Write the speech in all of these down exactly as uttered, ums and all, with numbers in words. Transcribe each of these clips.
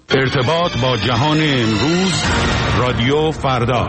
ارتباط با جهان امروز، رادیو فردا.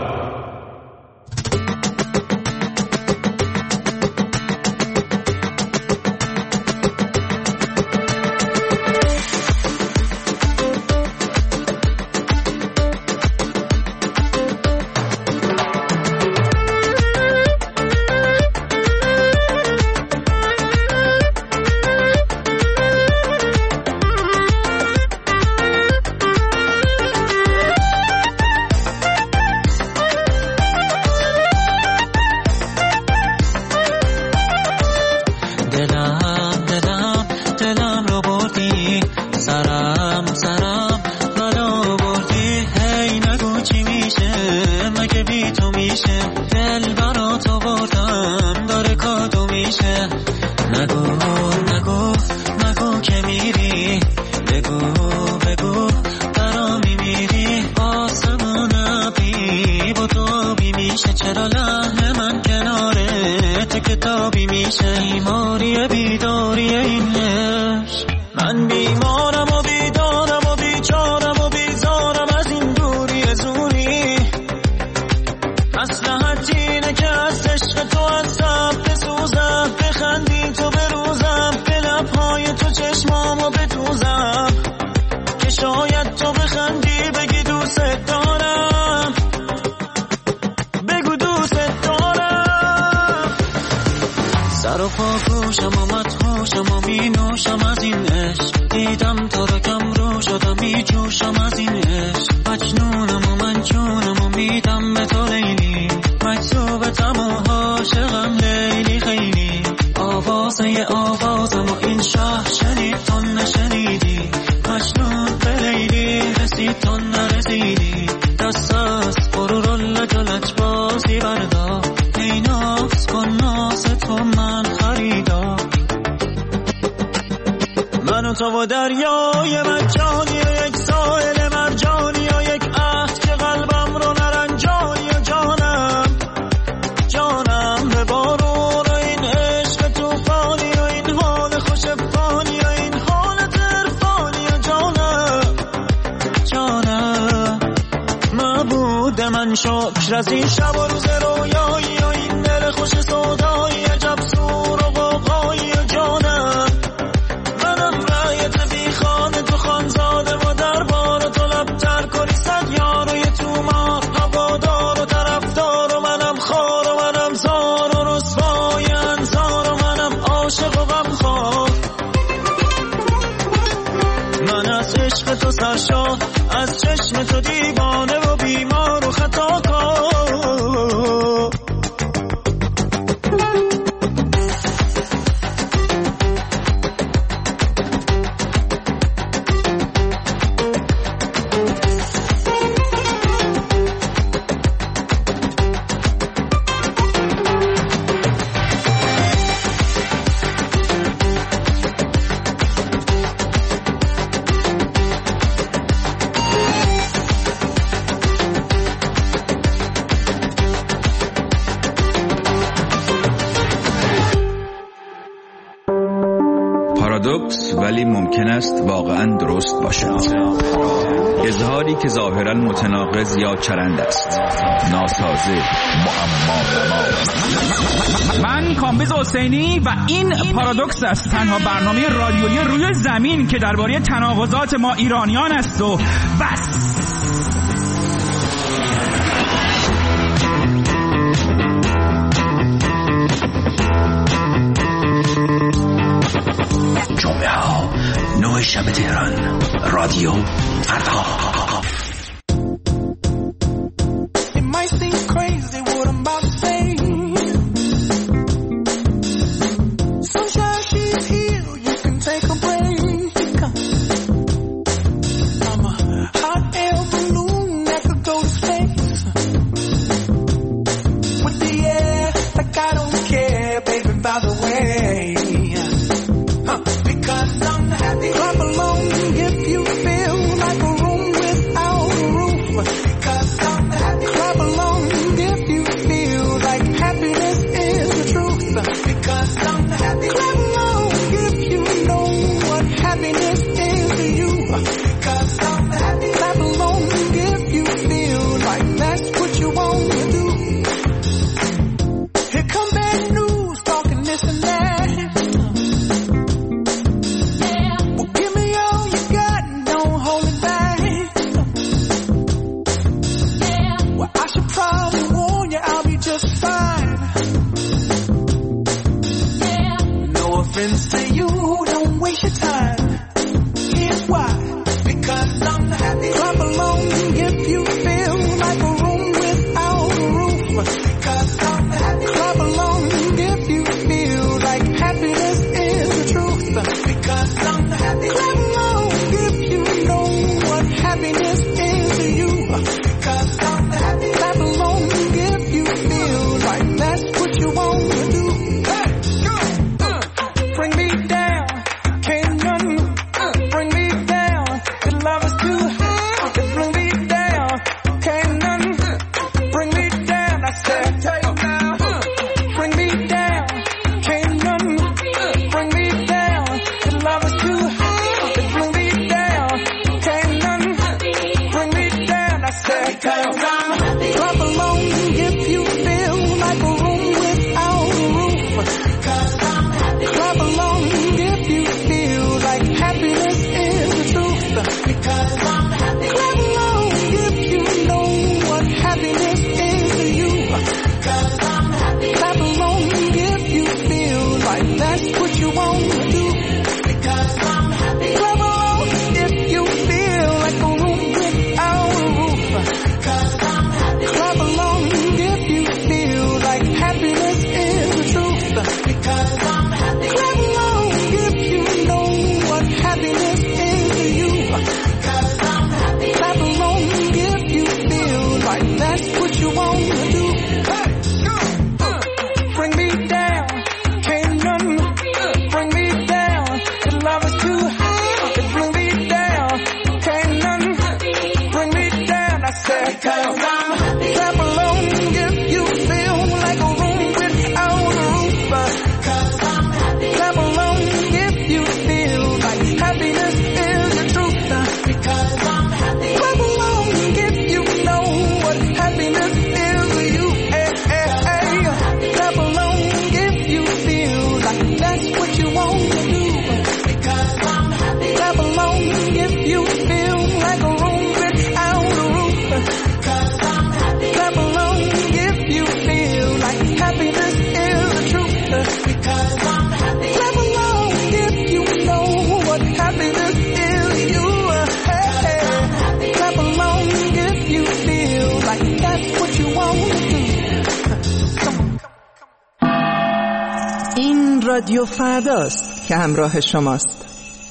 شکر از این شب و روز رویایی و این دل خوش سودایی، عجب سور و غوغایی و جانم. منم رایت بی خانه تو خانزاده و دربار تو لبتر کنی صد یار و یه تومار هوادار و طرفدار و منم خار و منم زار و رسوای انزار و منم عاشق و غمخوار. من از عشق تو سرشار، از چشم تو دیوانه و بیمار و خطا کار. پارادوکس ولی ممکن است واقعا درست باشد. اظهاری که ظاهرا متناقض یا چرند است، ناسازه، معما. من کامبیز حسینی و این پارادوکس است، تنها برنامه رادیویی روی زمین که درباره تناقضات ما ایرانیان است و بس. جمعه ها نه شب تهران، رادیو فردا. Clap along if you know what happiness is to you. Because I'm happy. Because I'm happy. Clap along if you feel like a room without a roof. Because I'm happy. Clap along if you feel like happiness is the truth. Because I'm happy. Clap along if you know what happiness is to you. Because I'm happy. Clap along if you feel like that's what you want to do. Because I'm happy. Clap along if you feel like a room without a roof. Because I'm happy. Clap along if you feel like happiness is the truth. Because I'm happy. Clap along if you know what happiness is to you. Because I'm happy. Clap along if you feel like that's what you want to do. Hey, go, uh, bring me down, can't none bring me down. This love is too high, it bring me down, can't none bring me down. I said, because I'm happy. Clap along if you feel like a room without a roof. Because I'm happy. Clap along if you feel like happiness is the truth. Because I'm happy. Clap along if you know what happiness is to you. Hey, hey, hey. Clap along if you feel like that's what you want to do. Because I'm happy. Clap along if you feel like a room without a roof. Because I'm happy. Clap along if you feel like happiness is the truth. Because I'm happy. Clap along if you know what happiness is to you. Hey, hey. Clap along if you feel like that's what you want to do. Come on. این رادیو فرداست که همراه شماست.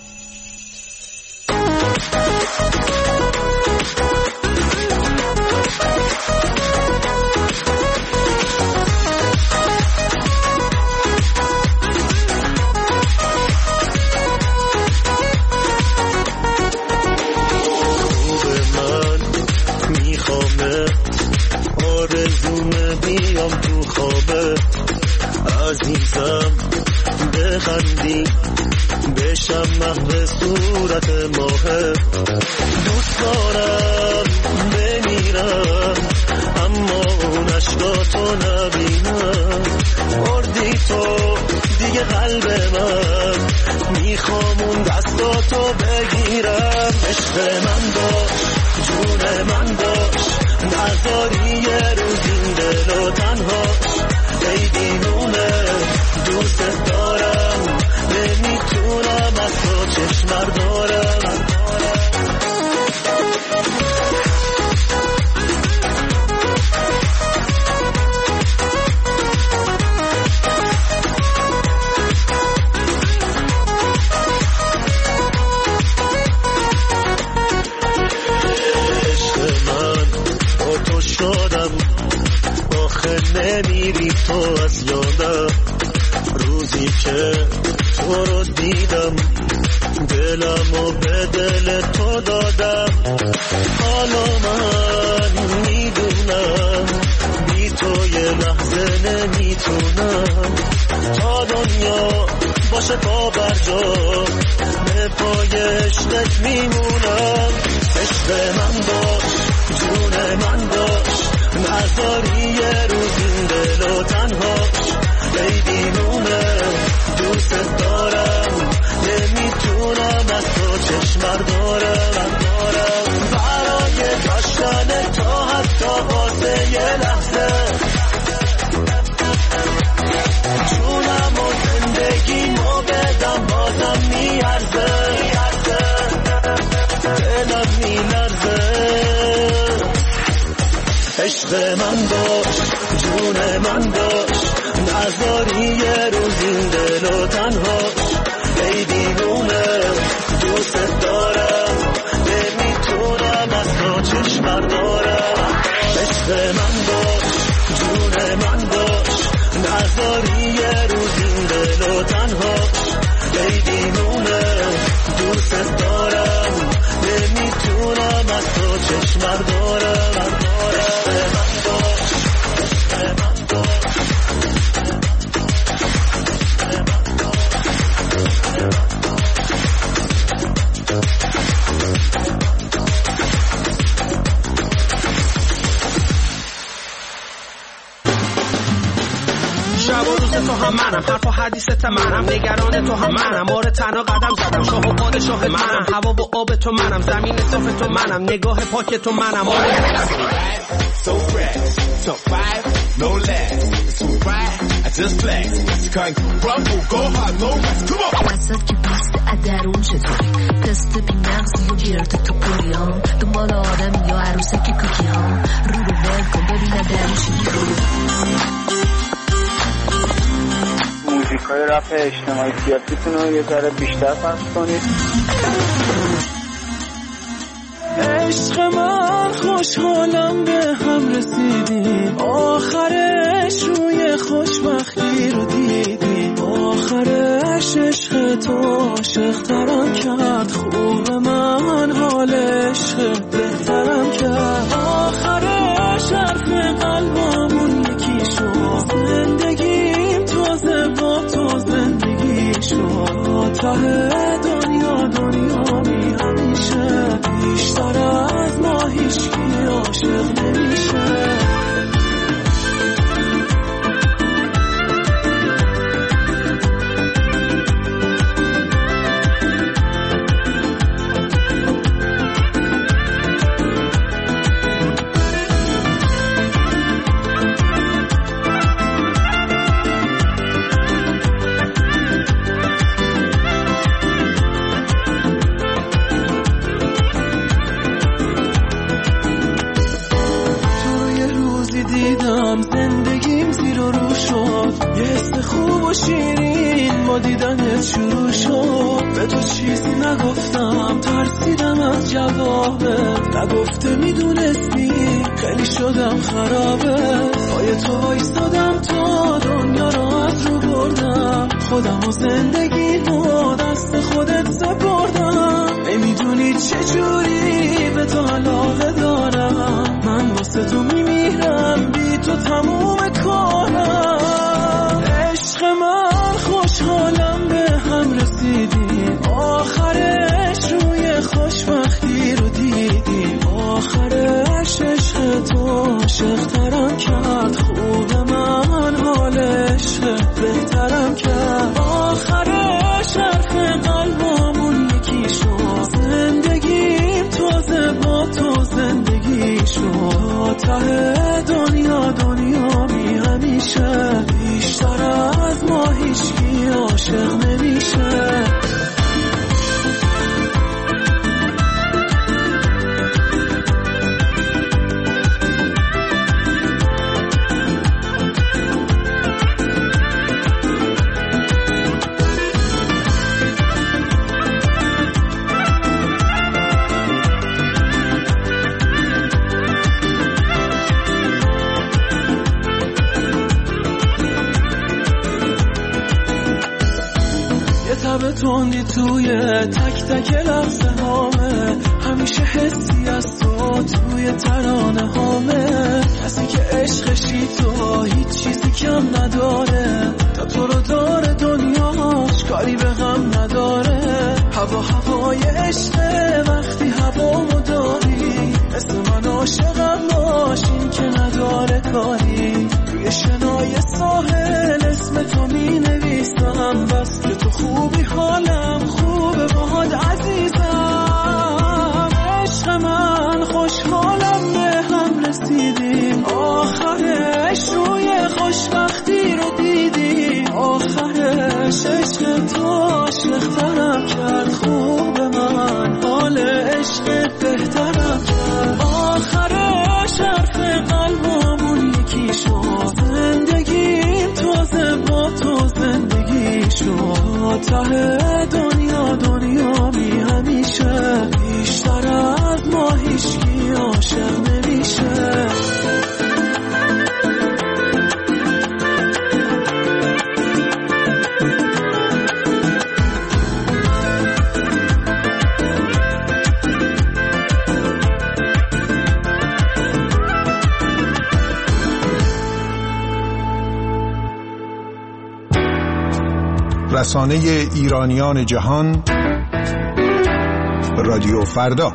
آرزومه بیام تو خوابه عزیزم بخندی بشم محو صورت ماهه دوست دارم بمیرم اما اون عشقاتو نبینم مردی تو دیگه قلب من میخوام اون دستاتو بگیرم عشق من داشت جون من داشت نذاری یه روز این دل و تنهاش ای دیوونه دوست دارم نمیتونم از تو چشم بردارم نمیری تو از یادم روزی که تو رو دیدم دلم و به دل تو دادم حالا من میدونم بی تو یه لحظه نمیتونم تا دنیا باشه پا بر جا به پای عشقت میمونم عشق من باش جون من باش نذاری یه روز این دل و تنهاش ای دیوونه دوست دارم نمیتونم از تو چشم بردارم برای داشتن تو حتی واسه یه لحظه جونم و زندگیمو بدم بازم میارزه دلم میلرزه عشق من باش جون من باش نذاری یه روز این دل و تنهاش ای دیوونه دوست دارم نمیتونم از تو چشم بردارم عشق من باش جون من باش نذاری یه روز این دل و تنهاش ای دیوونه دوست دارم نمیتونم از تو چشم بردارم دست منم، نگران تو هم منم، آره تنها قدم زدم، شاه و پادشاه منم، هوا و آب تو منم، زمین صاف تو منم، نگاه پاک تو منم. آره so fresh, top five, no less. It's too bright, I just flex. Can't crumble, go hard, no rest. Come on. وسط که پست ادرون چطوری تست بی مغزی و گیرت تو پوریان دنبال آدم یا عروسه که کوکی ها رو رو ول کن ببینه درش موزیکای رپ اجتماعی سیاسیتون رو یه ذره بیشتر پخش کنید. عشق من خوشحالم به هم رسیدیم، آخرش روی خوشبختی رو دیدیم، آخرش عشق تو عاشق‌ترم کرد، خوب من حال عشق بهترم کرد، آخرش حرف قلبمون یکی شد، زندگیم تازه با تو زندگی شد، ته دنیا دنیا می همیشه، بیشتر از ما هیچکی عاشق نمیشه. زندگیم زیر و رو شد، یه حس خوب و شیرین با دیدنت شروع شد، به تو چیزی نگفتم ترسیدم از جوابت، نگفته میدونستی خیلی شدم خرابه، پای تو وایسادم تا دنیا رو از رو بردم، خودم و زندگیمو دست خودت سپردم، نمیدونی چجوری به تو علاقه دارم، من واسه تو میمیرم بی تو تموم کارم، عشق من خوشحالم به هم رسیدیم، آخرش روی خوشبختی رو دیدیم، آخرش عشق تو عاشق‌ترم کرد، خوب من حال عشق بهترم کرد، آخرش حرف قلبمون یکی شد، زندگیم تازه با تو زندگی شد، ته دنیا دنیا بی همیشه، بیشتر از ما هیچکی عاشق نمیشه. به توندی توی تک تک لحظه هامه، همیشه حسی از تو توی ترانه هامه، کسی که عشقشی تو هیچ چیزی کم نداره، تا تو رو داره دنیاش کاری به غم نداره، هوا هوای عشقه وقتی هوامو داری، مثل من عاشقم باشین که نداره کاری، توی شنای ساحل اسم تو می نویسم، بس که تو خوبی حالم خوبه باهات عزیزم، عشق من خوشحالم به هم رسیدیم، آخرش روی خوشبختی رو دیدیم، آخرش عشق تو عاشق‌ترم کرد، خوب من حال عشق بهترم کرد، آخرش حرف قلبمون یکی شد، زندگیم تازه با تو زندگی شد، ته دنیا دنیا بی همیشه، بیشتر از ما هیچکی عاشق نمیشه. رسانه ایرانیان جهان، رادیو فردا.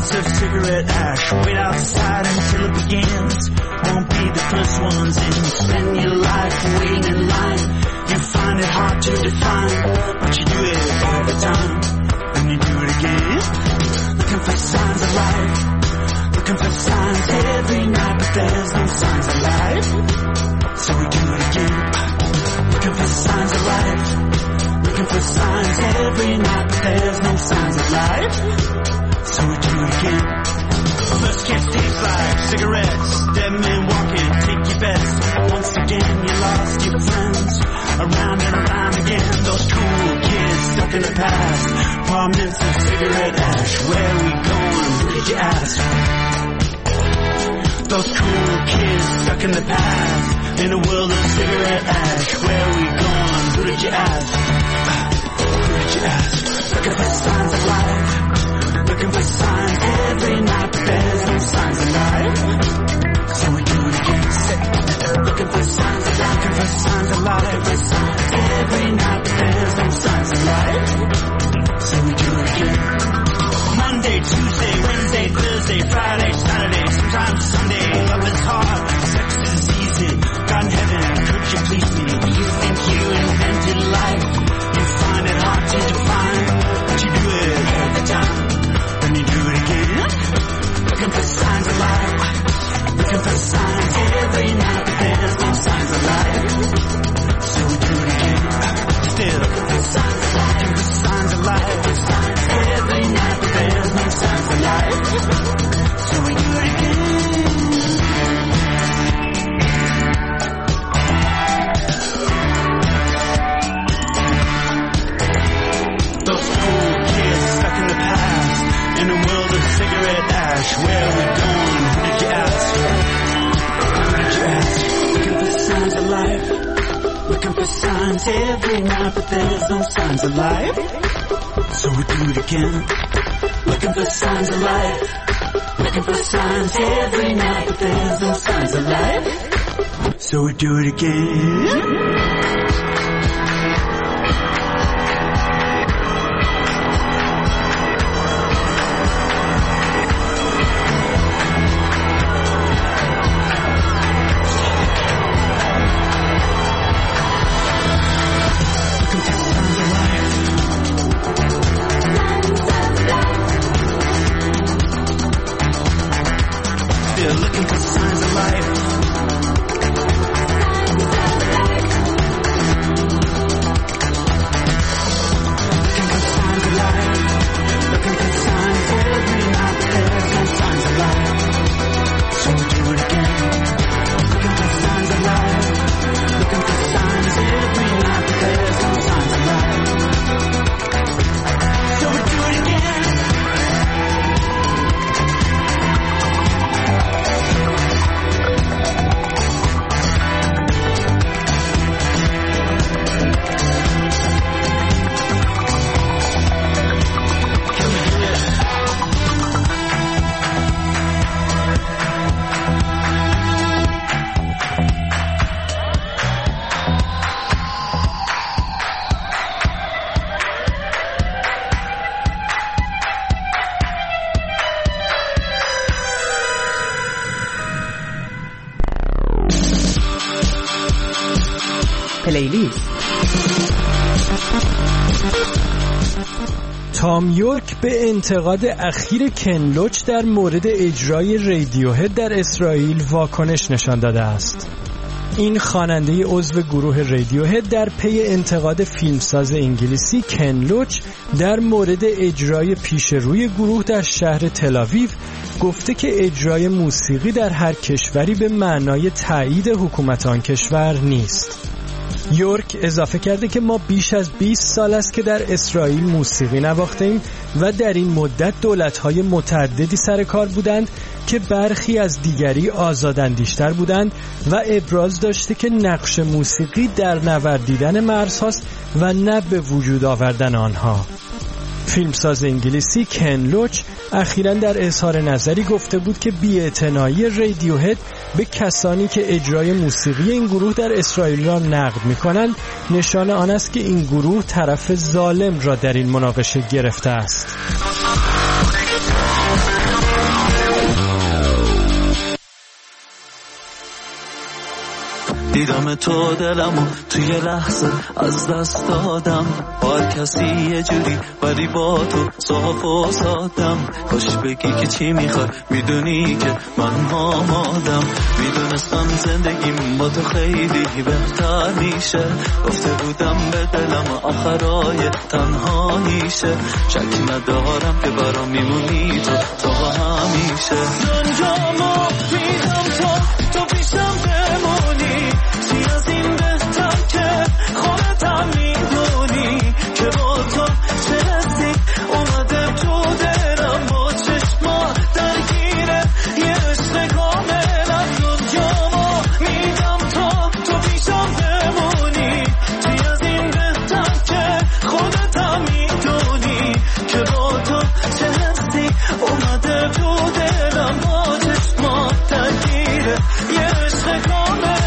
mints of cigarette ash. Wait outside until it begins. Won't be the first ones in. Spend your life waiting in line. You find it hard to define, but you do it every time. Then you do it again. Looking for signs of life. Looking for signs every night, but there's no signs of life. So we do it again. Looking for signs of life. Looking for signs every night, but there's no signs of life. So we do it again. First kiss tastes like cigarettes. Dead men walking, take your bets. Once again you lost your friends. Around and around again. Those cool kids stuck in the past. Prominence of cigarette ash. Where we going? Who did you ask? Those cool kids stuck in the past. In a world of cigarette ash. Where we going? Who did you ask? Who did you ask? Looking for signs of life. Looking for signs every night, but there's no signs of life. So we do it again. Looking for signs of life. Looking for signs of life. Every night, but there's no signs of life. So we do it again. Monday, Tuesday, Wednesday, Thursday, Friday, Saturday, sometimes Sunday. Love is hard, sex is easy. God in heaven, could you please me? You think you invented life. You find it hard to define, but you do it every time. Then you do it again. Looking for signs of life. Looking for signs every night, but there's no signs of life. So we do it again. Still looking for signs of life. Looking for signs of life. Every night, but there's no signs of life. So we do it again. Those cool kids stuck in the past. In a world of cigarette ash. Where are we going? Who did you ask? Who did you ask? Looking for signs of life. Looking for signs every night, but there's no signs of life. So we do it again. Looking for signs of life. Looking for signs every night, but there's no signs of life. So we do it again. Looking for signs of life. پلیلیست. تام یورک به انتقاد اخیر کن لوچ در مورد اجرای رادیوهد در اسرائیل واکنش نشان داده است. این خواننده عضو گروه رادیوهد در پی انتقاد فیلمساز انگلیسی کن لوچ در مورد اجرای پیش روی گروه در شهر تل‌آویو گفته که اجرای موسیقی در هر کشوری به معنای تایید حکومت آن کشور نیست. یورک اضافه کرده که ما بیش از بیست سال است که در اسرائیل موسیقی نواختیم و در این مدت دولت‌های متعددی سر کار بودند که برخی از دیگری آزاداندیشتر بودند و ابراز داشته که نقش موسیقی در نوردیدن مرزهاست و نه به وجود آوردن آنها. فیلمساز انگلیسی کن لوچ اخیراً در اظهار نظری گفته بود که بی‌اعتنایی رادیوهد به کسانی که اجرای موسیقی این گروه در اسرائیل را نقد می‌کنند نشان آن است که این گروه طرف ظالم را در این مناقشه گرفته است. دیدم تو دلمو توی لحظه از دست دادم، با هر کسی یه جوری ولی با تو صاف و سادم. کاش بگی که چی میخوای، میدونی که من آمادم. میدونستم زندگیم با تو خیلی بهتر میشه، گفته بودم به دلم آخرای تنهاییشه. شکی ندارم که برام میمونی تو تا همیشه. دنیامو میدم تا تو پیشم بمونی، چی از این بهتر که خودتم میدونی که با تو چه حسی اومده تو دلم، با چشما درگیره یه عشق کاملم. دنیامو میدم تا تو پیشم بمونی، چی از این بهتر که خودتم میدونی که با تو چه حسی اومده تو دلم، با چشما درگیره یه عشق کاملم.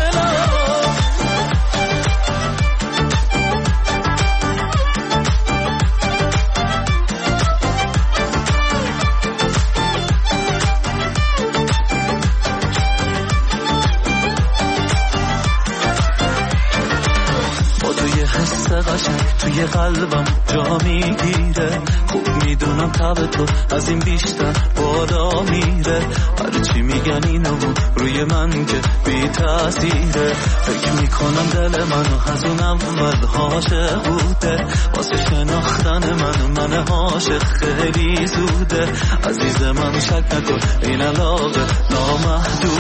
توی قلبم جا میگیره، خوب میدونم تب تو از این بیشتر بالا میره. هر چی میگن اینو روی من که بی تاثیره. فکر میکنم دل منو از اون اول عاشق بوده، واسه شناختن من من عاشق خیلی زوده. عزیز من شک نکن این علاقه نامحدود